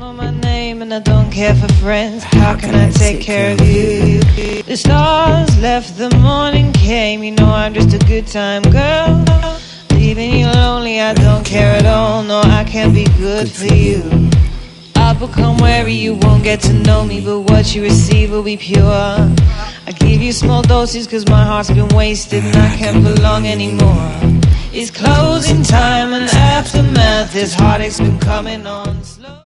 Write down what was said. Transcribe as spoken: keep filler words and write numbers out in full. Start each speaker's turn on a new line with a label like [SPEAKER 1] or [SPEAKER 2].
[SPEAKER 1] know my name and I don't care for friends. How can I take care of you? The stars left, the morning came. You know I'm just a good time girl. Leaving you lonely, I don't care at all. No, I can't be good for you. I'll become wary, you won't get to know me, but what you receive will be pure. I give you small doses cause my heart's been wasted and I can't belong anymore. It's closing time and aftermath, this heartache's been coming on.